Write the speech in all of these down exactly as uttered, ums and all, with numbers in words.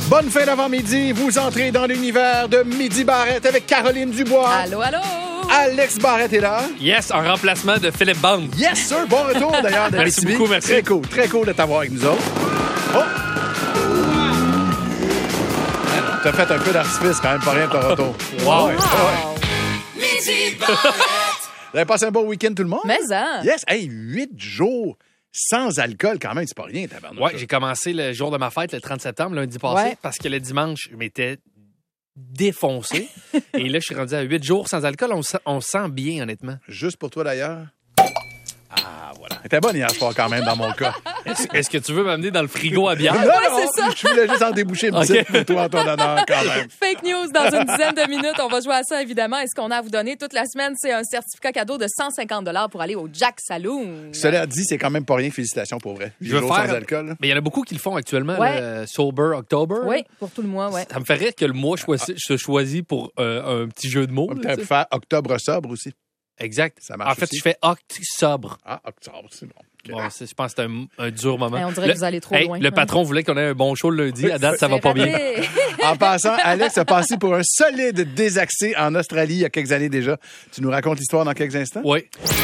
Bonne fin d'avant-midi. Vous entrez dans l'univers de Midi Barrette avec Caroline Dubois. Allô, allô. Alex Barrette est là. Yes, en remplacement de Philippe Bande. Yes, sir. Bon retour, d'ailleurs. Merci beaucoup, merci. Très cool, très cool de t'avoir avec nous autres. Oh! T'as fait un peu d'artifice quand même, pas rien de ton retour. Wow! Ouais, ouais. Midi Barrette. Vous avez passé un bon week-end, tout le monde? Mais ça. Yes. Hey, huit jours sans alcool, quand même, c'est pas rien, tabarnak. Ouais, j'ai commencé le jour de ma fête, le trente septembre, lundi passé, Ouais. parce que le dimanche, je m'étais défoncé. Et là, je suis rendu à huit jours sans alcool. On, se- on se sent bien, honnêtement. Juste pour toi, d'ailleurs. Ah, voilà. C'était bonne hier soir, quand même, dans mon cas. Est-ce, est-ce que tu veux m'amener dans le frigo à bière? Non, non, c'est ça. je voulais juste en déboucher une Ok. petite pour toi en ton honneur, quand même. Fake news dans une dizaine de minutes. On va jouer à ça, évidemment. Et ce qu'on a à vous donner toute la semaine, c'est un certificat cadeau de cent cinquante dollars pour aller au Jack Saloon. Cela dit, c'est quand même pas rien. Félicitations pour vrai. Je veux Jours faire- sans alcool. Mais il y en a beaucoup qui le font actuellement, Ouais. le Sober October. Oui, pour tout le mois, ouais. Ça me fait rire que le mois choisi- je choisis pour euh, un petit jeu de mots. On là, peut tu sais. faire octobre sobre aussi. Exact. Ça marche En fait, aussi. je fais Oct sobre. Ah, octobre, c'est bon. OK. Bon, c'est- je pense que c'est un, un dur moment. Hey, on dirait Le- que vous allez trop hey, loin. Le patron voulait qu'on ait un bon show le lundi. À date, ça va C'est pas bien. raté. En passant, Alex a passé pour un solide désaxé en Australie il y a quelques années déjà. Tu nous racontes l'histoire dans quelques instants? Oui.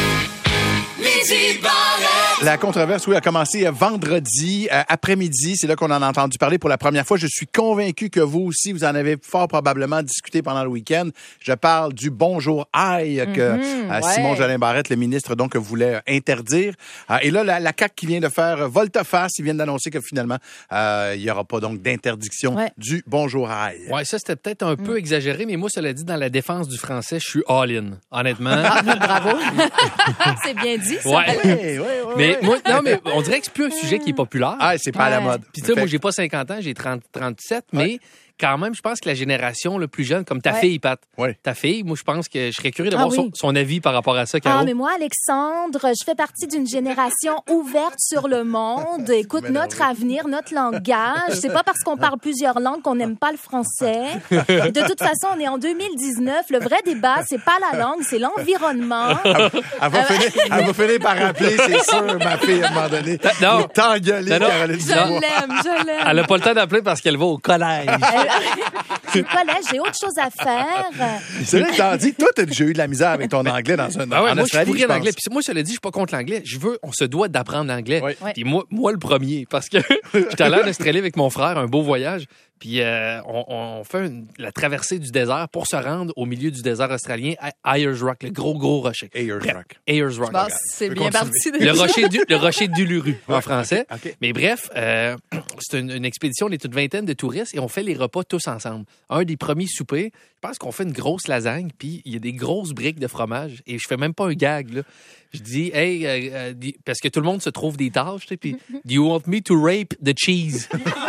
Midi Barrette. La controverse, oui, a commencé vendredi euh, après-midi. C'est là qu'on en a entendu parler pour la première fois. Je suis convaincu que vous aussi, vous en avez fort probablement discuté pendant le week-end. Je parle du bonjour aïe que Mhm, euh, ouais. Simon Jolin Barrette, le ministre, donc voulait euh, interdire. Euh, et là, la, la C A Q qui vient de faire volte-face, ils viennent d'annoncer que finalement, euh, il n'y aura pas donc d'interdiction Ouais. du bonjour aïe. Ouais, ça, c'était peut-être un peu exagéré, mais moi, cela dit, dans la défense du français, je suis all-in, honnêtement. Bravo. C'est bien dit, ça. Ouais. Oui, oui, oui. Mais moi, non, mais on dirait que c'est plus un sujet qui est populaire. Ah, c'est pas à la Ouais. mode. Puis tu sais, moi, Fait- j'ai pas cinquante ans, j'ai trente, trente-sept, mais quand même, je pense que la génération le plus jeune, comme ta Ouais. fille, Pat, Ouais. ta fille, moi, je pense que je serais curieux Ah d'avoir oui. son, son avis par rapport à ça, Caro. Ah, mais moi, Alexandre, je fais partie d'une génération ouverte sur le monde. Écoute, Mais non, notre oui. avenir, notre langage, c'est pas parce qu'on parle plusieurs langues qu'on n'aime pas le français. De toute façon, on est en deux mille dix-neuf. Le vrai débat, c'est pas la langue, c'est l'environnement. Elle va, finir, elle va finir par rappeler, c'est sûr, ma fille, à un moment donné. non. Il est engueulé, Non, non. Caroline Je Dubois. l'aime, je l'aime. Elle a pas le temps d'appeler parce qu'elle va au collège. Le collège, j'ai autre chose à faire. C'est vrai que t'en dis, toi, t'as déjà eu de la misère avec ton anglais dans un, Ah ouais, en moi, Australie, je suis pourri je en pense. anglais. Puis moi, je te l'ai dit, je suis pas contre l'anglais. Je veux, on se doit d'apprendre l'anglais. Oui. Ouais. Puis moi, moi, le premier, parce que j'étais allé en Australie avec mon frère, un beau voyage. Puis euh, on, on fait une- la traversée du désert pour se rendre au milieu du désert australien à Ayers Rock, le gros, gros rocher. Ayers Bref, Rock. Ayers Rock. Bon, c'est peux bien continuer. parti. Le déjà. rocher, du, le rocher d'Uluru, en français. OK. Mais bref, euh, c'est une, une expédition, on est une vingtaine de touristes et on fait les repas tous ensemble. Un des premiers soupers, je pense qu'on fait une grosse lasagne, puis il y a des grosses briques de fromage et je fais même pas un gag, là. Je dis, hey, euh, euh, di- parce que tout le monde se trouve des tâches, tu sais, puis, do you want me to rape the cheese?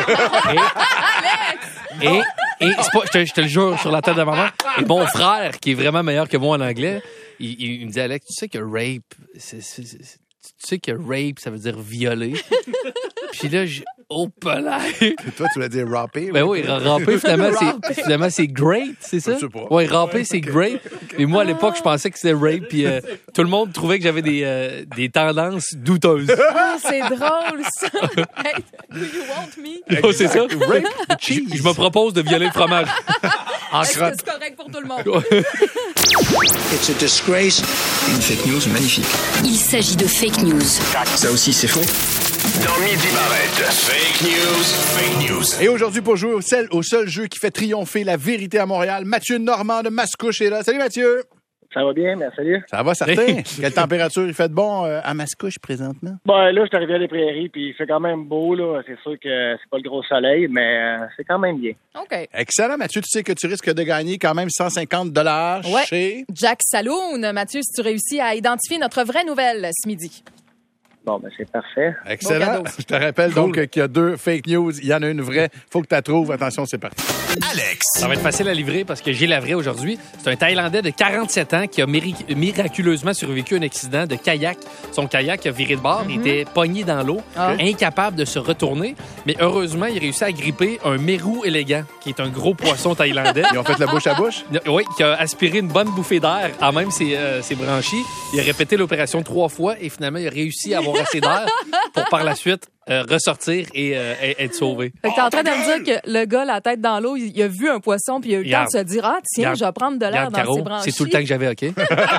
et, et, et c'est pas, je, te, je te le jure sur la tête de maman, et mon frère, qui est vraiment meilleur que moi en anglais, il, il- il me dit, Alex, tu sais que rape, c'est, c'est- c'est- c'est- tu sais que rape, ça veut dire violer. Puis là, je, oh, palais. Et toi, tu voulais dire rapper? Ben oui, ra- ramper, finalement, c'est, finalement, c'est great, c'est ça? Je sais pas. Oui, ramper, c'est great. Et moi, à l'époque, je pensais que c'était rape, puis euh, tout le monde trouvait que j'avais des, euh, des tendances douteuses. Ah, c'est drôle, ça. Hey, do you want me? Oh, c'est ça? Rape the Je, cheese. je me propose de violer le fromage. En Est-ce que crotte. c'est correct pour tout le monde? It's a disgrace. Une fake news magnifique. Il s'agit de fake news. Ça aussi, c'est faux. Dans Midi Barrette. Fake news. Fake news. Et aujourd'hui, pour jouer au seul, au seul jeu qui fait triompher la vérité à Montréal, Mathieu Normand de Mascouche est là. Salut Mathieu! Ça va bien, merci. Salut. Ça va, certain? Quelle température il fait de bon euh, à Mascouche présentement? Bon, là, je suis arrivé à des prairies, puis il fait quand même beau, là. C'est sûr que c'est pas le gros soleil, mais euh, c'est quand même bien. OK. Excellent, Mathieu. Tu sais que tu risques de gagner quand même cent cinquante dollars Ouais. chez... Jack Saloon. Mathieu, si tu réussis à identifier notre vraie nouvelle ce midi. Bon, ben c'est parfait. Excellent. cadeau. Je te rappelle donc euh, qu'il y a deux fake news. Il y en a une vraie. Faut que tu la trouves. Attention, c'est parti. Alex. Ça va être facile à livrer parce que j'ai la vraie aujourd'hui. C'est un Thaïlandais de quarante-sept ans qui a méri- miraculeusement survécu à un accident de kayak. Son kayak a viré de bord, il était pogné dans l'eau, Ah. incapable de se retourner. Mais heureusement, il a réussi à gripper un mérou élégant, qui est un gros poisson thaïlandais. Ils ont fait la bouche à bouche? Oui, qui a aspiré une bonne bouffée d'air à même ses, euh, ses branchies. Il a répété l'opération trois fois et finalement, il a réussi à avoir assez d'air pour par la suite euh, ressortir et euh, être sauvé. Fait que t'es en train de me dire que le gars, la tête dans l'eau, il, il a vu un poisson puis il a eu le temps de se dire « Ah, tiens, Regarde. je vais prendre de l'air Regarde, dans Caro, ses branchies. » c'est tout le temps que j'avais, OK?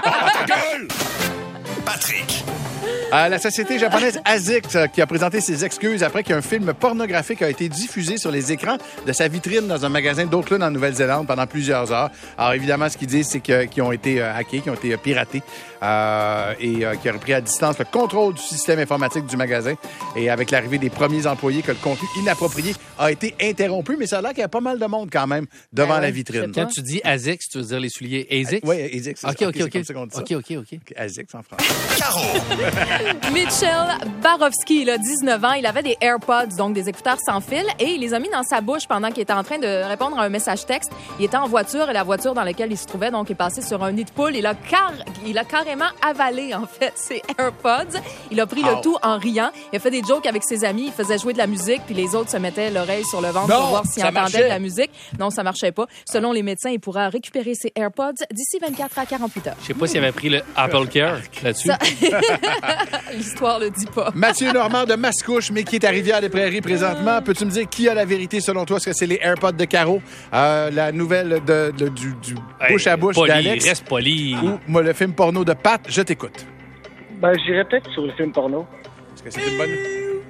Patrick. Euh, la société japonaise ASICS euh, qui a présenté ses excuses après qu'un film pornographique a été diffusé sur les écrans de sa vitrine dans un magasin d'Auckland en Nouvelle-Zélande pendant plusieurs heures. Alors évidemment, ce qu'ils disent, c'est que, qu'ils ont été euh, hackés, qu'ils ont été euh, piratés euh, et euh, qu'ils ont repris à distance le contrôle du système informatique du magasin. Et avec l'arrivée des premiers employés, que le contenu inapproprié a été interrompu. Mais ça a l'air qu'il y a pas mal de monde quand même devant Ben la ouais, vitrine. Quand tu dis ASICS, tu veux dire les souliers ASICS? Oui, ASICS. OK, OK, c'est OK. comme ça qu'on dit ça. OK, OK, OK. ASICS en français. Caro. Mitchell Barofsky, il a dix-neuf ans. Il avait des AirPods, donc des écouteurs sans fil, et il les a mis dans sa bouche pendant qu'il était en train de répondre à un message texte. Il était en voiture et la voiture dans laquelle il se trouvait, donc, est passée sur un nid de poule. Il a, car... il a carrément avalé, en fait, ses AirPods. Il a pris Oh. le tout en riant. Il a fait des jokes avec ses amis. Il faisait jouer de la musique, puis les autres se mettaient l'oreille sur le ventre Non, pour voir s'ils ça entendaient marchait. de la musique. Non, ça marchait pas. Selon les médecins, il pourra récupérer ses AirPods d'ici vingt-quatre à quarante-huit heures. Je sais pas s'il avait pris le Apple Care là-dessus. Ça... L'histoire le dit pas. Mathieu Normand de Mascouche, mais qui est à Rivière-des-Prairies présentement. Peux-tu me dire qui a la vérité selon toi? Est-ce que c'est les AirPods de Caro, euh, la nouvelle de, de- du, du bouche à bouche Poli, d'Alex reste poli. ou moi, le film porno de Pat? Je t'écoute. Ben, j'irais peut-être sur le film porno. Est-ce que c'est une bonne...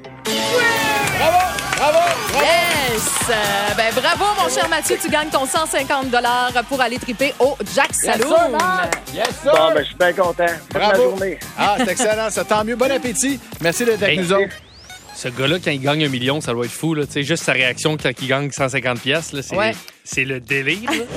Yes! Euh, ben, bravo, mon cher Mathieu. Tu gagnes ton cent cinquante dollars pour aller triper au Jack Saloon. Yes, sir! Bon, ben, je suis bien content. Bonne Bravo. journée. Ah, c'est excellent, ça. Tant mieux. Bon appétit. Merci d'être avec Hey. nous autres. Ce gars-là, quand il gagne un million, ça doit être fou. Là. Tu sais, juste sa réaction quand il gagne cent cinquante piastres, là, c'est, Ouais. c'est le délire. là.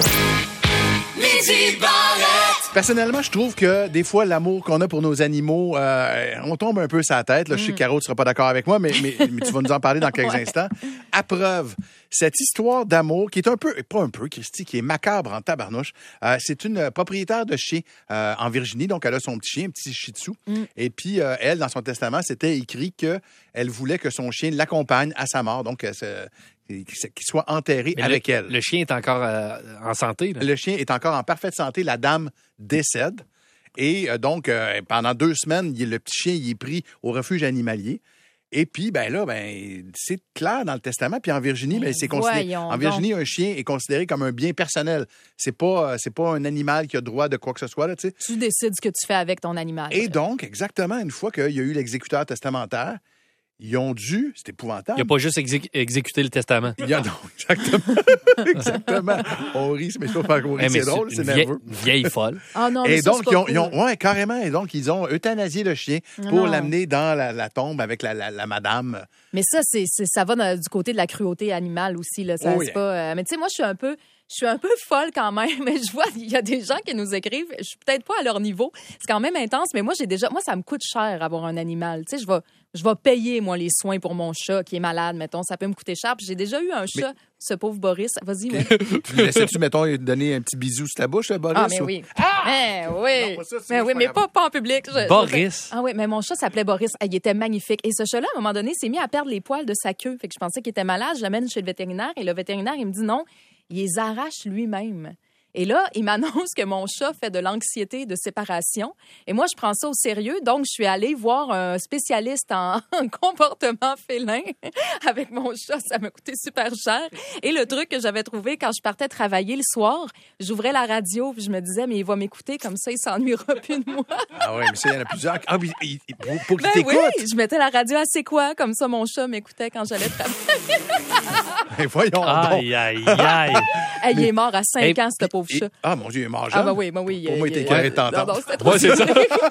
Personnellement, je trouve que des fois, l'amour qu'on a pour nos animaux, euh, on tombe un peu sa tête. Là. Je sais que Caro ne sera pas d'accord avec moi, mais, mais, mais tu vas nous en parler dans quelques Ouais. instants. À preuve, cette histoire d'amour qui est un peu, pas un peu, Christy, qui est macabre en tabarnouche, euh, c'est une propriétaire de chien euh, en Virginie. Donc, elle a son petit chien, un petit shih tzu. Et puis, euh, elle, dans son testament, c'était écrit qu'elle voulait que son chien l'accompagne à sa mort. Donc, euh, c'est- qu'il soit enterré Mais avec le, elle. Le chien est encore euh, en santé. Là. Le chien est encore en parfaite santé. La dame décède. Et euh, donc, euh, pendant deux semaines, il- le petit chien il est pris au refuge animalier. Et puis, ben là, ben c'est clair dans le testament. Puis en Virginie, ben, c'est considéré. voyons En Virginie, un chien est considéré comme un bien personnel. C'est pas, euh, c'est pas un animal qui a droit de quoi que ce soit, là, tu sais. Tu décides ce que tu fais avec ton animal. Et donc, exactement, une fois qu'il y a eu l'exécuteur testamentaire, ils ont dû, c'est épouvantable. Il n'a pas juste exé- exécuté le testament. Il y a, non, exactement. exactement. On rit, mais je trouve pas qu'on rit, Eh, mais c'est drôle, c'est une vieille, nerveux. une vieille folle. Ah non, mais Et ça, donc, c'est ils pas ont, ils ont- cool. ouais, carrément. Et donc, ils ont euthanasié le chien pour Non. l'amener dans la, la tombe avec la, la, la madame. Mais ça, c'est, c'est- ça va dans- du côté de la cruauté animale aussi. Là. Ça, Oh, c'est yeah. pas, euh, mais tu sais, moi, je suis un peu... Je suis un peu folle quand même, mais je vois, il y a des gens qui nous écrivent. Je suis peut-être pas à leur niveau. C'est quand même intense, mais moi, j'ai déjà, moi, ça me coûte cher avoir un animal. Tu sais, je vais, je vais payer, moi, les soins pour mon chat qui est malade, mettons. Ça peut me coûter cher. Puis j'ai déjà eu un chat, ce pauvre Boris. Vas-y, ouais. Tu lui laissais-tu, mettons, lui donner un petit bisou sur ta bouche, là, Boris? Ah, mais ou- oui. Eh oui. Non, pas ça, c'est mais juste oui, pas mais grave. pas, pas en public. Je- Boris. Ah oui, mais mon chat s'appelait Boris. Ah, il était magnifique. Et ce chat-là, à un moment donné, s'est mis à perdre les poils de sa queue. Fait que je pensais qu'il était malade. Je l'amène chez le vétérinaire et le vétérinaire, il me dit non, il les arrache lui-même. Et là, il m'annonce que mon chat fait de l'anxiété de séparation. Et moi, je prends ça au sérieux. Donc, je suis allée voir un spécialiste en comportement félin avec mon chat. Ça m'a coûté super cher. Et le truc que j'avais trouvé quand je partais travailler le soir, j'ouvrais la radio puis je me disais, mais il va m'écouter comme ça, il s'ennuiera plus de moi. Ah oui, mais ça, il y en a plusieurs. Ah oui, il- il- pour, pour qu'il Ben t'écoute. oui, je mettais la radio à C'est quoi? Comme ça, mon chat m'écoutait quand j'allais travailler. Ben, voyons donc. Aïe, aïe, aïe. Hey, il est mort à cinq Hey, ans, ce pauvre Et- chat. ah, mon Dieu, il est mort Ah, jeune. bah oui, bah oui. Pour moi, il était euh, carré euh, de t'entendre. Non, non, c'était trop Ouais, c'est ça.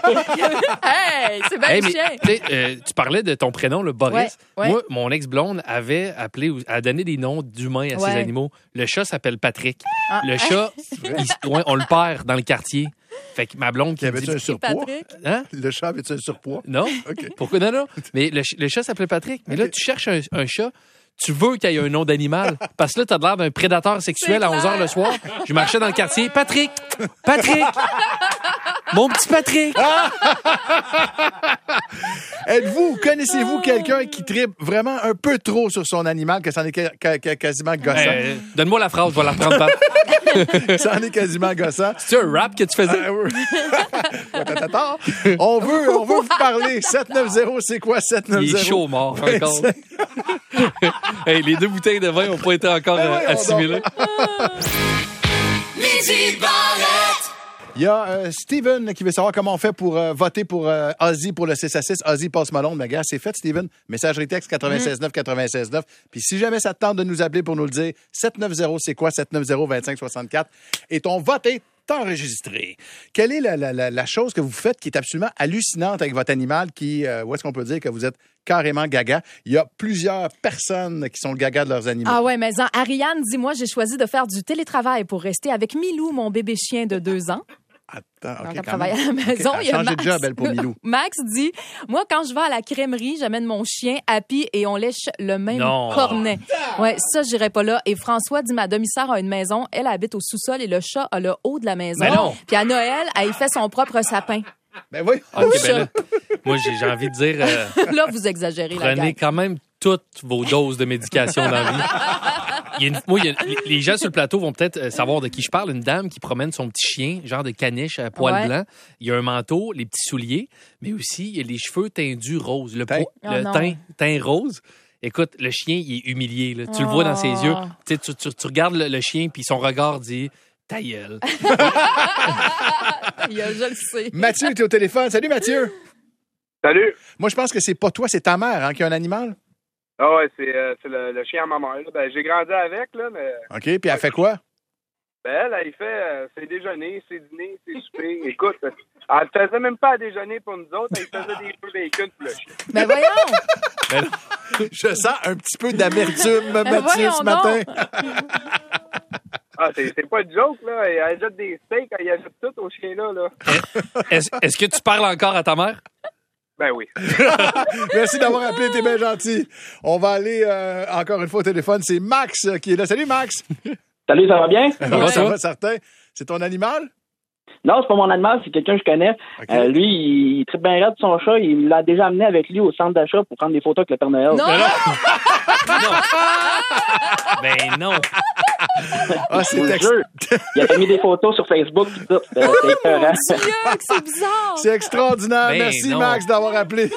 Hey, c'est bien Hey, le mais, chien. tu sais, euh, tu parlais de ton prénom, le Boris. Ouais, ouais. Moi, mon ex-blonde avait appelé, a donné des noms d'humains à Ouais. ses animaux. Le chat s'appelle Patrick. Ah, Le chat, il- ouais, on le perd dans le quartier. Fait que ma blonde qui Il me avait-tu dit... un surpoids? Patrick. Hein? Le chat avait-tu un surpoids? Non? OK. Pourquoi? Non, non. Mais le, ch- le chat s'appelait Patrick. Mais là, OK. tu cherches un, un chat, tu veux qu'il y ait un nom d'animal. Parce que là, t'as l'air d'un prédateur sexuel C'est à onze heures le soir. Je marchais dans le quartier. Patrick! Patrick! Mon petit Patrick! Êtes-vous, connaissez-vous quelqu'un qui tripe vraiment un peu trop sur son animal, que c'en est ca- ca- ca- quasiment gossant? Euh, donne-moi la phrase, je vais la reprendre. Par... Ça en est quasiment gossant. C'est un rap que tu faisais? Ah, oui. Attends, on veut, on veut vous parler. sept neuf zéro, c'est quoi sept neuf zéro? Il est chaud mort encore. Hey, les deux bouteilles de vin n'ont pas été encore Ben euh, oui, on assimilées. Midi Barrette. Il y a euh, Steven qui veut savoir comment on fait pour euh, voter pour euh, Ozzy pour le six à six. Ozzy Post Malone. Mais gars, c'est fait, Steven. Messagerie texte quatre-vingt-seize neuf quatre-vingt-seize neuf. Puis si jamais ça te tente de nous appeler pour nous le dire, sept neuf zéro, c'est quoi? sept neuf zéro, vingt-cinq soixante-quatre. Et ton vote est enregistré. Quelle est la, la, la, la chose que vous faites qui est absolument hallucinante avec votre animal qui, euh, où est-ce qu'on peut dire que vous êtes carrément gaga? Il y a plusieurs personnes qui sont le gaga de leurs animaux. Ah ouais, mais en, Ariane dit, moi, j'ai choisi de faire du télétravail pour rester avec Milou, mon bébé chien de deux ans. Attends, Donc, OK, elle quand travaille même. à la maison. OK, Il y a changé de Max. job, elle, pour Milou. Max dit, moi, quand je vais à la crèmerie, j'amène mon chien Happy et on lèche le même Non. cornet. Ouais, ça, j'irais pas là. Et François dit, ma demi-sœur a une maison. Elle habite au sous-sol et le chat a le haut de la maison. Mais non. Puis à Noël, elle fait son propre sapin. Ben oui. OK, ben là, moi, j'ai, j'ai envie de dire, euh, Là, vous exagérez la prenez gang. quand même toutes vos doses de médication dans la vie. Il y a une- moi, il y a- les gens sur le plateau vont peut-être euh, savoir de qui je parle. Une dame qui promène son petit chien, genre de caniche à poil Ouais. blanc. Il y a un manteau, les petits souliers, mais aussi il y a les cheveux teintus roses. Le, Teint. po- Oh le non. teint, teint rose. Écoute, le chien, il est humilié. Là. Tu le vois dans ses Oh. yeux. Tu, sais, tu, tu, tu regardes le, le chien, puis son regard dit « Ta gueule. Il y a- je le sais. Mathieu est au téléphone. Salut, Mathieu. Salut! Moi, je pense que c'est pas toi, c'est ta mère hein, qui a un animal. Ah ouais, c'est, euh, c'est le, le chien à ma mère. là. Ben, j'ai grandi avec, là, mais OK, puis elle fait quoi? ben, elle, elle, il fait euh, ses déjeuners, ses dîners, ses soupers. Écoute, elle ne faisait même pas à déjeuner pour nous autres, elle faisait des peu bacon pour le chien. Ben voyons! Je sens un petit peu d'amertume, Mathieu, voyons ce matin. Ah, c'est, c'est pas une joke, là. Elle jette des steaks, elle ajoute tout au chien-là, là. Est-ce, est-ce que tu parles encore à ta mère? Ben oui. Merci d'avoir appelé, t'es bien gentil. On va aller euh, encore une fois au téléphone. C'est Max euh, qui est là. Salut, Max. Salut, ça va bien? Ça va, ça toi? va, certain. C'est ton animal? Non, c'est pas mon animal, c'est quelqu'un que je connais. OK. Euh, lui, il, il tripe bien raide son chat. Il l'a déjà amené avec lui au centre d'achat pour prendre des photos avec le Père Noël. Non! Ben non. Ah, Je c'est vous ex- jure. Il a fait mis des photos sur Facebook et tout. C'était c'était écœurant. Dieu, que c'est bizarre! c'est extraordinaire. Ben Merci, non. Max, d'avoir appelé.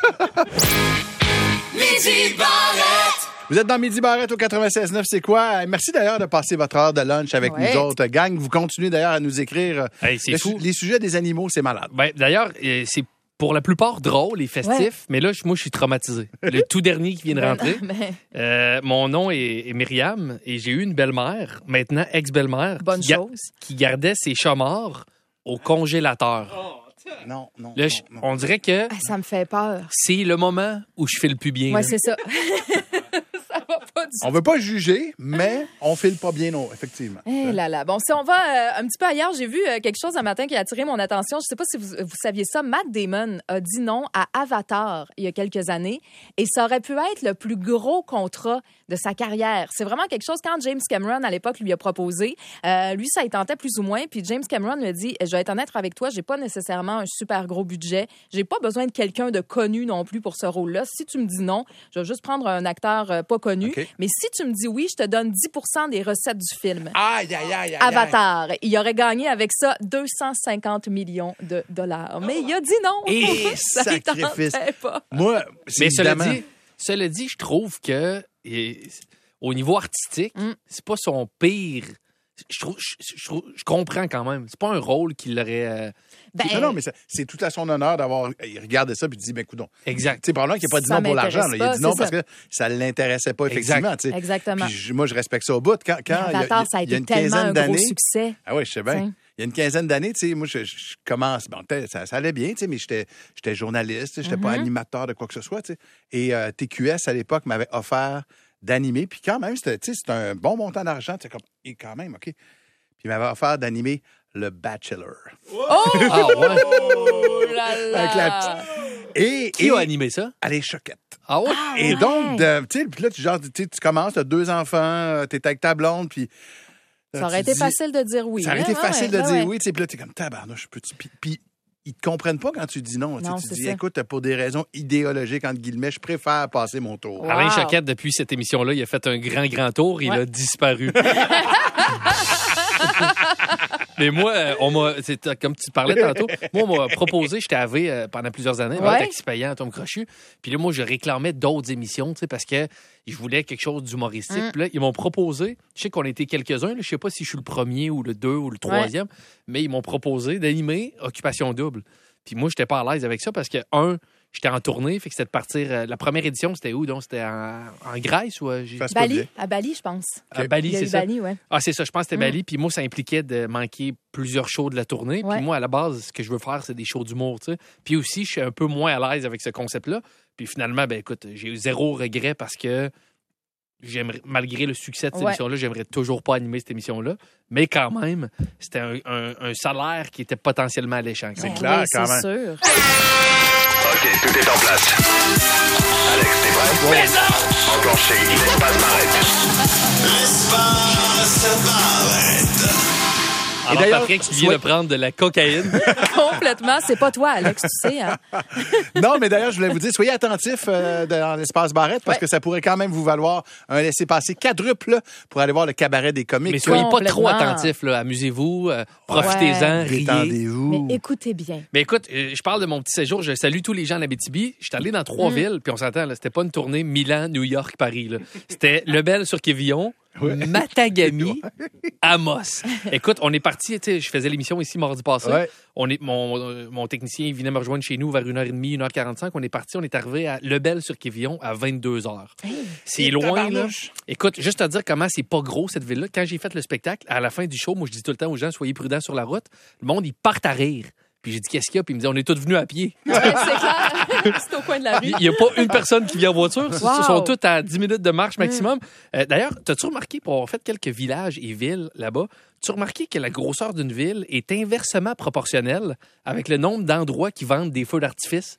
Midi Barrette. Vous êtes dans Midi Barrette au quatre-vingt-seize neuf, c'est quoi? Euh, Merci d'ailleurs de passer votre heure de lunch avec Ouais. nous autres. Gang, vous continuez d'ailleurs à nous écrire. euh, Hey, c'est le fou. su- Les sujets des animaux, c'est malade. Ben, d'ailleurs, euh, c'est pour la plupart drôle et festif, Ouais. mais là, je- moi, je suis traumatisé. Le tout dernier qui vient de rentrer. Ben, Euh, mon nom est, est Myriam et j'ai eu une belle-mère, maintenant ex-belle-mère, bonne qui, ga- chose. qui gardait ses chats morts au congélateur. Non, non. Là, non, je- non. on dirait que Ah, ça me fait peur. c'est le moment où je fais le plus bien. Ouais, là. c'est ça. Ça va pas du On veut pas juger, mais on file pas bien, non, effectivement. Eh là là. Bon, si on va euh, un petit peu ailleurs, j'ai vu euh, quelque chose un matin qui a attiré mon attention. Je sais pas si vous, vous saviez ça. Matt Damon a dit non à Avatar il y a quelques années et ça aurait pu être le plus gros contrat de sa carrière. C'est vraiment quelque chose quand James Cameron, à l'époque, lui a proposé. Euh, lui, ça il tentait plus ou moins. Puis James Cameron lui a dit, je vais être honnête avec toi, j'ai pas nécessairement un super gros budget. J'ai pas besoin de quelqu'un de connu non plus pour ce rôle-là. Si tu me dis non, je vais juste prendre un acteur euh, pas connu. OK. Mais si tu me dis oui, je te donne dix pour cent des recettes du film. Aïe, aïe, aïe, aïe. Avatar. Il aurait gagné avec ça deux cent cinquante millions de dollars. Mais il a dit non. Et ça y sacrifice. tentait pas. Moi, c'est Mais cela évidemment... dit, cela dit, je trouve que et, au niveau artistique, Mm. c'est pas son pire. Je, trouve, je, je trouve- je comprends quand même. C'est pas un rôle qu'il aurait. euh, Ben, Non, non, mais ça- c'est tout à son honneur d'avoir regardé ça puis dit, ben, coudonc. exact. Tu sais, probablement qu'il n'a pas dit Ça non pour m'intéresse l'argent. là. Il a pas, dit non c'est parce ça. que ça ne l'intéressait pas, effectivement. tu sais. Exactement. Puis je- moi, je respecte ça au bout. Quand, quand Mais il y a- Avatar, ça a il y a été une tellement quinzaine un gros d'années. succès. Ah oui, je sais bien. T'sais. Il y a une quinzaine d'années, tu sais, moi, je, je commence. Bon, peut-être, ça, ça allait bien, tu sais, mais j'étais, j'étais journaliste, j'étais pas Mhm. animateur de quoi que ce soit, tu sais. Et euh, T Q S, à l'époque, m'avait offert d'animer. Puis quand même, c'était, tu sais, c'était un bon montant d'argent. Tu sais, comme, et quand même, OK. Puis il m'avait offert d'animer Le Bachelor. Ah ouais. Oh là là. Avec la petite- Et, Qui et a animé ça? elle est choquette. Ah ouais? Et ouais. donc, de- tu sais, puis là, tu, genre, tu sais, tu commences, tu as deux enfants, euh, t'es avec ta blonde, puis... euh, Ça aurait tu été dis- facile de dire oui. Ça aurait hein? été Ouais, facile ouais, de dire ouais. oui, tu sais, puis là, t'es comme tabarnouche, peux-tu... Puis, puis ils te comprennent pas quand tu dis non. Tu sais, Non, tu c'est dis, ça. écoute, pour des raisons idéologiques, entre guillemets, je préfère passer mon tour. Wow. Alain Choquette, depuis cette émission-là, il a fait un grand, grand tour. Il Ouais. a disparu. Mais moi, euh, on m'a, c'est, comme tu parlais tantôt, moi, on m'a proposé, j'étais à V euh, pendant plusieurs années, Ouais. un taxi payant à Tom Crochu. Puis là, moi, je réclamais d'autres émissions, tu sais, parce que je voulais quelque chose d'humoristique. Mm. Puis là, ils m'ont proposé, je sais qu'on était quelques-uns, là, je sais pas si je suis le premier ou le deux ou le troisième, mais ils m'ont proposé d'animer Occupation Double. Puis moi, j'étais pas à l'aise avec ça parce que, un, j'étais en tournée, fait que c'était de partir. euh, la première édition, c'était où donc? C'était en, en Grèce ou euh, j'ai- Ça se peut bien. Bali, à Bali, je pense. à Bali, Il y a c'est eu ça? Bali, ouais. Ah, c'est ça, je pense que c'était Mm. Bali. Puis moi, ça impliquait de manquer plusieurs shows de la tournée. Ouais. Puis moi, à la base, ce que je veux faire, c'est des shows d'humour, tu sais. Puis aussi, je suis un peu moins à l'aise avec ce concept-là. Puis finalement, ben écoute, j'ai eu zéro regret parce que j'aimerais, malgré le succès de cette Ouais. émission-là, j'aimerais toujours pas animer cette émission-là. Mais quand même, c'était un, un- un salaire qui était potentiellement alléchant. C'est Ben clair, oui, quand c'est même. sûr. OK, tout est en place. Alex, t'es prêt? Enclenchez l'espace Barrette. Alors, Et d'ailleurs, Patrick, tu viens soit- de prendre de la cocaïne. Complètement. C'est pas toi, Alex, tu sais. Hein? Non, mais d'ailleurs, je voulais vous dire, soyez attentifs euh, dans l'espace Barrette parce Ouais. que ça pourrait quand même vous valoir un laissez-passer quadruple pour aller voir le cabaret des comiques. Mais soyez pas trop Complètement. attentifs, là. Amusez-vous, euh, profitez-en, riez. Détendez-vous. Mais écoutez bien. Mais écoute, euh, je parle de mon petit séjour. Je salue tous les gens d'Abitibi. Je suis allé dans trois Mm. villes, puis on s'entend, là, c'était pas une tournée Milan, New York, Paris. Là. C'était Lebel-sur-Quévillon, Matagami, Amos. Écoute, on est parti, tu sais, je faisais l'émission ici mardi passé. Ouais. On est, mon, euh, mon technicien il venait me rejoindre chez nous vers une heure trente, une heure quarante-cinq. On est parti, on est arrivé à Lebel-sur-Quévillon à vingt-deux heures. C'est Et loin, là. tabarnouche. Écoute, juste à dire comment c'est pas gros, cette ville-là. Quand j'ai fait le spectacle, à la fin du show, moi, je dis tout le temps aux gens, soyez prudents sur la route. Le monde, ils partent à rire. Puis j'ai dit, qu'est-ce qu'il y a? Puis il me dit, on est tous venus à pied. Ouais, c'est clair. C'est au coin de la rue. Il n'y a pas une personne qui vient en voiture. Ils Wow. sont tous à dix minutes de marche maximum. Euh, D'ailleurs, as-tu remarqué, pour avoir fait quelques villages et villes là-bas, tu as remarqué que la grosseur d'une ville est inversement proportionnelle avec le nombre d'endroits qui vendent des feux d'artifice?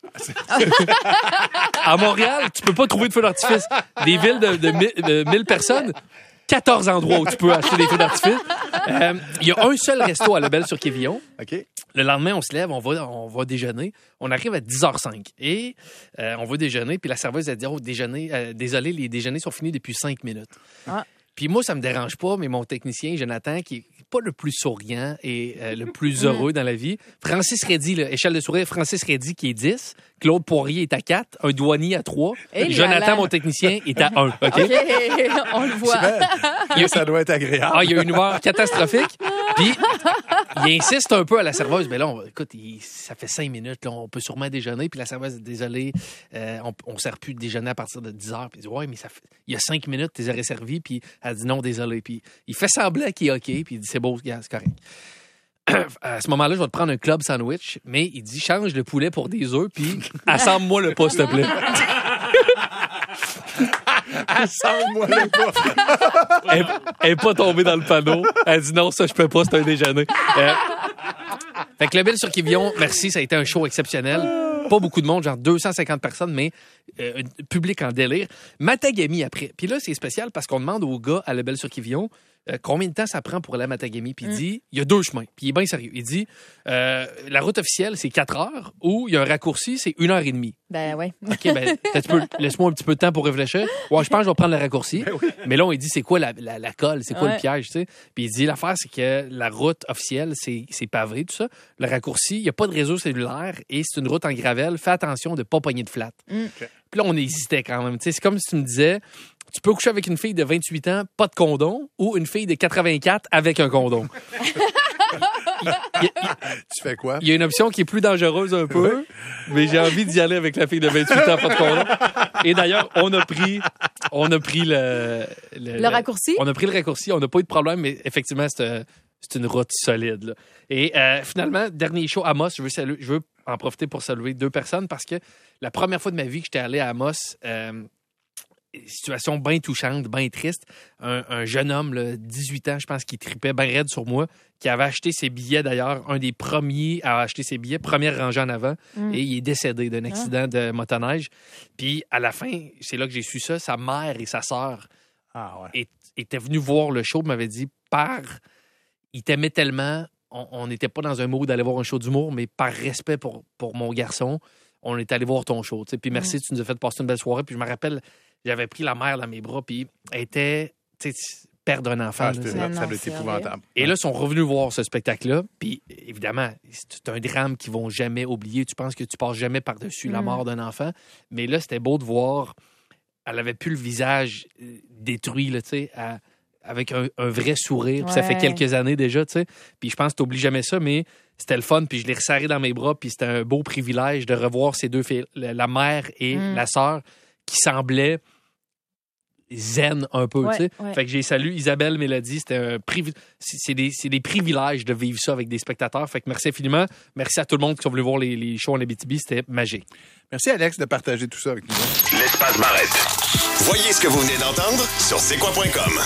À Montréal, tu peux pas trouver de feux d'artifice. Des villes de, de, mi- de mille personnes, quatorze endroits où tu peux acheter des feux d'artifice. Euh, Il y a un seul resto à Lebel-sur-Quévillon. OK. Le lendemain, on se lève, on va, on va déjeuner. On arrive à dix heures cinq et euh, on va déjeuner. Puis la serveuse, elle dit, oh, déjeuner, euh, désolé, les déjeuners sont finis depuis cinq minutes. Ah. Puis moi, ça me dérange pas, mais mon technicien, Jonathan, qui est pas le plus souriant et euh, le plus heureux dans la vie, Francis Reddy, là, échelle de sourire, Francis Reddy qui est dix, Claude Poirier est à quatre, un douanier à trois, Et Jonathan, là là. mon technicien, est à un. OK? OK, on le voit. Ben, ça doit être agréable. Ah, il y a une humeur catastrophique. Puis, il insiste un peu à la serveuse. Mais là, on- écoute, il- ça fait cinq minutes. Là, on peut sûrement déjeuner. Puis la serveuse, désolé, euh, on ne sert plus de déjeuner à partir de dix heures. Puis il dit, ouais, mais ça fait, il y a cinq minutes, tu les aurais servis. Puis elle dit, non, désolé. Puis il fait semblant qu'il est OK. Puis il dit, c'est beau, gars, c'est correct. À ce moment-là, je vais te prendre un club sandwich. Mais il dit, change le poulet pour des œufs. Puis assemble-moi le pas, s'il te plaît. Assemble-moi le pas. Elle elle est pas tombée dans le panneau. Elle dit non, ça, je peux pas, c'est un déjeuner. Euh, fait que le Bel sur Quévillon, merci, ça a été un show exceptionnel. Pas beaucoup de monde, genre deux cent cinquante personnes, mais euh, un public en délire. Matagami après. Puis là, c'est spécial parce qu'on demande au gars à Le Bel sur Quévillon euh, combien de temps ça prend pour aller à Matagami. Puis il dit, il y a deux chemins. Puis il est bien sérieux. Il dit, euh, la route officielle, c'est quatre heures ou il y a un raccourci, c'est une heure et demie. Ben ouais. OK, ben, peut-être tu peux- laisse-moi un petit peu de temps pour réfléchir. Ouais, je pense que je vais prendre le raccourci. Mais là, on dit, c'est quoi la, la, la colle? C'est quoi Ouais. le piège, tu sais? Puis il dit, l'affaire, c'est que la route officielle, c'est, c'est pavé, tout ça. Le raccourci, il n'y a pas de réseau cellulaire et c'est une route en gravelle. Fais attention de ne pas pogner de flat. Mm. Puis là, on hésitait quand même. Tu sais, c'est comme si tu me disais, tu peux coucher avec une fille de vingt-huit ans, pas de condom, ou une fille de quatre-vingt-quatre avec un condom. Tu fais quoi? Il y a une option qui est plus dangereuse un peu, mais j'ai envie d'y aller avec la fille de vingt-huit ans, pas de condom. Et d'ailleurs, on a pris, on a pris le, Le raccourci? On a pris le raccourci, on n'a pas eu de problème, mais effectivement, c'est, c'est une route solide. Là. Et euh, finalement, dernier show, Amos, je veux, saluer, je veux en profiter pour saluer deux personnes parce que la première fois de ma vie que j'étais allé à Amos, euh, situation bien touchante, bien triste. Un, un jeune homme, là, dix-huit ans, je pense, qui tripait bien raide sur moi, qui avait acheté ses billets, d'ailleurs, un des premiers à acheter ses billets, première rangée en avant, Mm. et il est décédé d'un accident de motoneige. Puis, à la fin, c'est là que j'ai su ça, sa mère et sa sœur Ah ouais. est- étaient venus voir le show, m'avaient dit, père, il t'aimait tellement, on n'était pas dans un mood d'aller voir un show d'humour, mais par respect pour, pour mon garçon, on est allé voir ton show. T'sais. Puis merci, mm. tu nous as fait passer une belle soirée. Puis je me rappelle, j'avais pris la mère dans mes bras, puis elle était... perdre un enfant. Ah, là, là, ça doit être épouvantable. Et là, ils sont revenus voir ce spectacle-là. Puis, évidemment, c'est un drame qu'ils vont jamais oublier. Tu penses que tu passes jamais par-dessus mm. la mort d'un enfant. Mais là, c'était beau de voir. Elle avait plus le visage détruit, là, tu sais, à, avec un, un vrai sourire. Puis Ouais. ça fait quelques années déjà, tu sais. Puis je pense que tu n'oublies jamais ça, mais c'était le fun. Puis je l'ai resserré dans mes bras. Puis c'était un beau privilège de revoir ces deux filles, la mère et mm. la sœur, qui semblaient zen un peu, Ouais, tu sais. ouais. Fait que j'ai salué Isabelle Mélodie. C'était un privi... c'est, c'est, des, c'est des privilèges de vivre ça avec des spectateurs. Fait que merci infiniment. Merci à tout le monde qui sont venus voir les, les shows en Abitibi. C'était magique. Merci, Alex, de partager tout ça avec nous. L'espace Barrette. Voyez ce que vous venez d'entendre sur c'est quoi point com.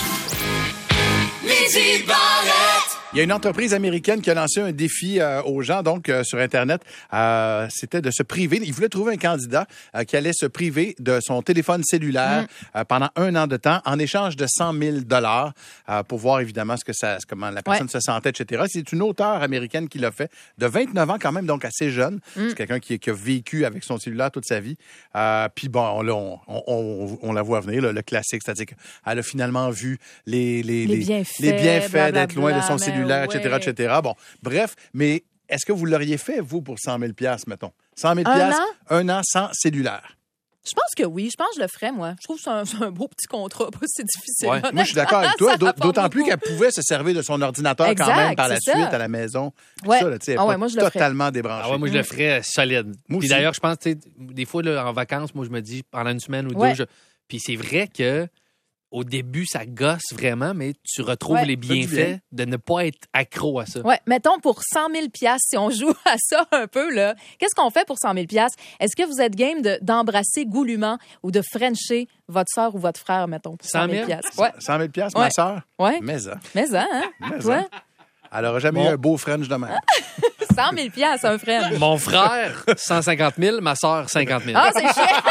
Lizzy Barrette. Il y a une entreprise américaine qui a lancé un défi euh, aux gens, donc, euh, sur Internet. Euh, c'était de se priver. Ils voulaient trouver un candidat euh, qui allait se priver de son téléphone cellulaire mm. euh, pendant un an de temps en échange de cent mille dollars euh, pour voir, évidemment, ce que ça, comment la personne ouais. se sentait, et cetera. C'est une auteure américaine qui l'a fait, de vingt-neuf ans quand même, donc assez jeune. Mm. C'est quelqu'un qui, qui a vécu avec son cellulaire toute sa vie. Euh, Puis bon, là, on, on, on, on la voit venir, là, le classique, c'est-à-dire qu'elle a finalement vu les, les, les, les bienfaits, les bienfaits bla, bla, d'être loin bla, de son cellulaire, et cetera, ouais. et cetera. Bon, bref, mais est-ce que vous l'auriez fait, vous, pour cent mille dollars, mettons? cent mille Un dollars, an? un an sans cellulaire. Je pense que oui. Je pense que je le ferais, moi. Je trouve que c'est un, c'est un beau petit contrat, pas si difficile. Ouais. Moi, je suis d'accord avec toi, Ça d'autant rapporte plus beaucoup. qu'elle pouvait se servir de son ordinateur Exact, quand même par la c'est suite ça. à la maison. Ouais. Ça, là, tu sais, elle est Ah ouais, pas moi, je le ferais. totalement débranché. Ah ouais, moi, je le ferais euh, solide. Moi Puis aussi. d'ailleurs, je pense, tu sais, des fois, là, en vacances, moi, je me dis, pendant une semaine ou Ouais. deux, je... puis c'est vrai que au début, ça gosse vraiment, mais tu retrouves Ouais. les Ça fait du bienfaits bien. de ne pas être accro à ça. Ouais, mettons pour cent mille dollars, si on joue à ça un peu, là, qu'est-ce qu'on fait pour cent mille dollars? Est-ce que vous êtes game de, d'embrasser goulûment ou de frencher votre soeur ou votre frère, mettons, pour cent mille dollars? Ouais. cent mille dollars, Ouais. ma soeur? Ouais. Mais ça. Mais ça, hein? Mais Toi? ça. Elle n'aura jamais Bon. eu un beau French de même. cent mille dollars, c'est un French. Mon frère, cent cinquante mille, ma soeur, cinquante mille. Ah, c'est chiant!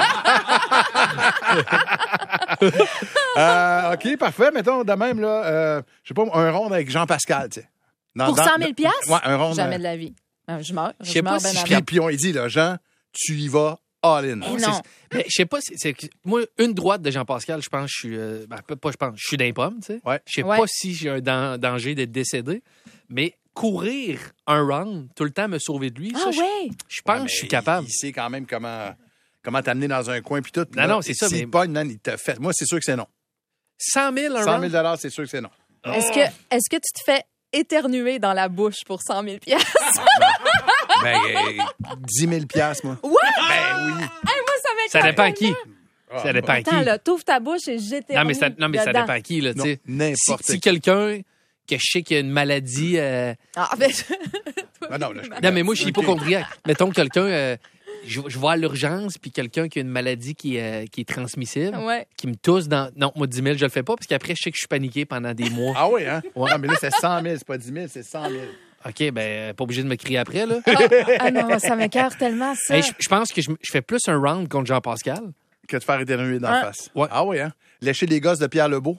euh, OK, parfait. Mettons, de même, là, euh, je sais pas, un rond avec Jean-Pascal, tu sais. Dans- Pour dans- cent mille dollars? Ouais, un rond. Jamais euh, de la vie. Euh, Je meurs. Je sais meurs pas ben si je avant. Puis, puis on lui dit, là, Jean, tu y vas all-in. Eh C'est- non. Mais je sais pas, c'est, c'est que- moi, une droite de Jean-Pascal, je pense que je suis. euh, ben, pas, je pense, je suis d'un pomme, tu sais. Ouais. Je sais Ouais. pas si j'ai un dan- danger d'être décédé, mais courir un round, tout le temps me sauver de lui, Ah ça, je- ouais? je pense Ouais, que mais je suis capable. Il, il sait quand même comment, comment t'amener dans un coin, puis tout. Non, là. non, c'est ça, S'il mais- pogne, man, il te fait. Moi, c'est sûr que c'est non. cent mille un cent round? mille dollars, c'est sûr que c'est non. Est-ce que, est-ce que tu te fais éternuer dans la bouche pour cent mille dollars? Ben, euh, dix mille dollars, moi. Ouais! Ben oui. Hey, moi, ça m'écoeure Ça dépend à qui. Ah, Ça dépend à qui. Attends, là, t'ouvres ta bouche et j'éternue Non, mais ça, non, mais ça dedans. dépend à qui, là, tu Non, sais. n'importe Si, si qui. quelqu'un que je sais qu'il a une maladie. euh, Ah, ben, Ah non, là, je- Non, mais moi, je suis Ok. hypochondriaque. Mettons quelqu'un. euh, Je, je vais à l'urgence, puis quelqu'un qui a une maladie qui, euh, qui est transmissible, ouais. qui me tousse dans. Non, moi, dix mille, je le fais pas, parce qu'après, je sais que je suis paniqué pendant des mois. Ah oui, hein? Ouais. Non, mais là, c'est cent mille, c'est pas dix mille, c'est cent mille. OK, ben, pas obligé de me crier après, là. Ah, ah non, ça m'écoeure tellement, ça. Hey, je, je pense que je, je fais plus un round contre Jean-Pascal. Que de faire éternuer dans la Hein? face. Ouais. Ah oui, hein? Lécher les gosses de Pierre Lebeau.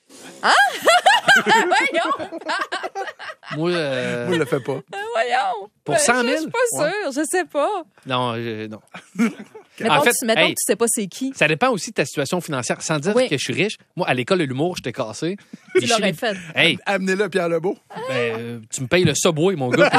Voyons! Moi, euh, Moi, je le fais pas. Voyons! Pour Ben, cent Je mille? suis pas sûre, je sais pas. non, je- non. Mettons, En fait, tu, mettons hey, que tu sais pas c'est qui. Ça dépend aussi de ta situation financière. Sans dire Oui. que je suis riche. Moi, à l'école de l'humour, j'étais cassé. Tu Puis l'aurais chez les- fait. Hey, Amenez-le, Pierre Lebeau. ben, euh, tu me payes le Subway, mon gars. puis-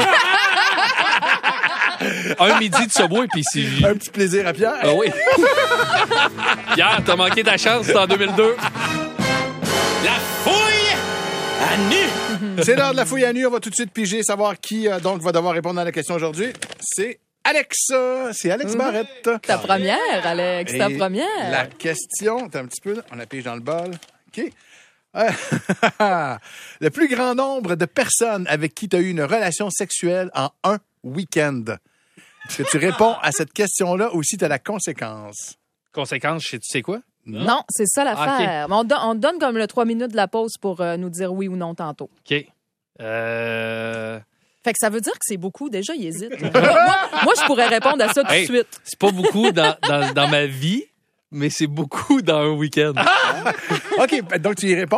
Un midi de Subway, puis si... Un petit plaisir à Pierre. Ah oui. Pierre, t'as manqué ta chance, c'était en deux mille deux. La fouille à nu. C'est l'heure de la fouille à nu. On va tout de suite piger, savoir qui euh, donc va devoir répondre à la question aujourd'hui. C'est Alex. Euh, C'est Alex Barrette. Ta première, Alex, ta Et première. La question, t'as un petit peu, là, on la pige dans le bol. OK. Euh, le plus grand nombre de personnes avec qui tu as eu une relation sexuelle en un week-end. Est-ce que tu réponds à cette question-là ou si tu as la conséquence? Conséquence, je sais- tu sais quoi? Non, c'est ça l'affaire. Mais On, don- on donne comme le trois minutes de la pause pour euh, nous dire oui ou non tantôt. OK. Euh... Fait que ça veut dire que c'est beaucoup. Déjà, il hésite. moi, moi, moi, je pourrais répondre à ça tout de Hey, suite. c'est pas beaucoup dans, dans, dans ma vie, mais c'est beaucoup dans un week-end. OK, donc tu y réponds?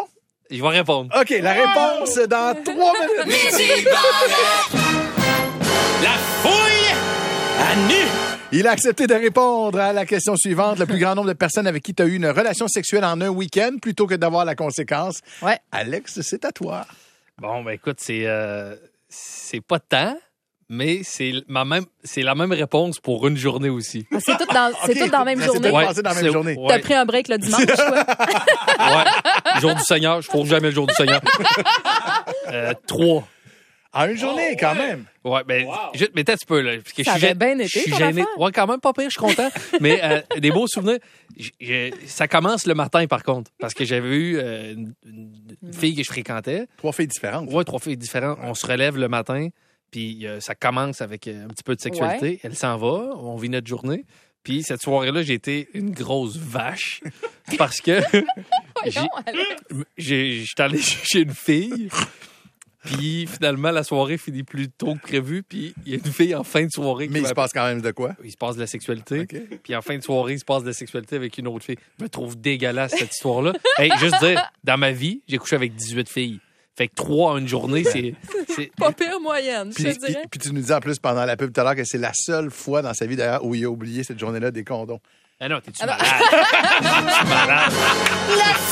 Je vais répondre. OK, la réponse dans trois minutes. Midi Barrette. La fouille à nu. Il a accepté de répondre à la question suivante. Le plus grand nombre de personnes avec qui tu as eu une relation sexuelle en un week-end plutôt que d'avoir la conséquence. Ouais. Alex, c'est à toi. Bon, ben écoute, c'est euh, c'est pas tant, mais c'est ma même c'est la même réponse pour une journée aussi. C'est tout dans, c'est OK. tout dans la même C'est journée. tout passé dans la même c'est- journée. ouais. T'as pris un break le dimanche, toi? Ouais. Jour du Seigneur, je trouve jamais le jour du Seigneur. Euh, trois. En une journée, quand même. Ouais, ben, juste, mais peut-être un peu, là. Parce que Ça je suis avait gê- bien été, je suis ton gêné. affaire. Ouais, quand même, pas pire, je suis content. Mais euh, des beaux souvenirs. J- j'ai- ça commence le matin, par contre. Parce que j'avais eu euh, une, une- une fille que je fréquentais. Trois filles différentes. Ouais, trois filles différentes. On se relève le matin, puis euh, ça commence avec euh, un petit peu de sexualité. Ouais. Elle s'en va, on vit notre journée. Puis cette soirée-là, j'ai été une grosse vache. Parce que j'ai- Voyons, Alex. j'ai- j'étais allé chez une fille. Puis finalement, la soirée finit plus tôt que prévu. Puis il y a une fille en fin de soirée qui Mais il m'a- se passe quand même de quoi? il se passe de la sexualité. OK. Puis en fin de soirée, il se passe de la sexualité avec une autre fille. Je me trouve dégueulasse, cette histoire-là. Hey, juste dire, dans ma vie, j'ai couché avec dix-huit filles. Fait que trois en une journée, c'est... c'est- Pas pire moyenne, je Puis, te dirais. puis tu nous dis en plus pendant la pub tout à l'heure que c'est la seule fois dans sa vie d'ailleurs où il a oublié cette journée-là des condoms. Ah non, t'es-tu Ah non. malade? T'es-tu malade? La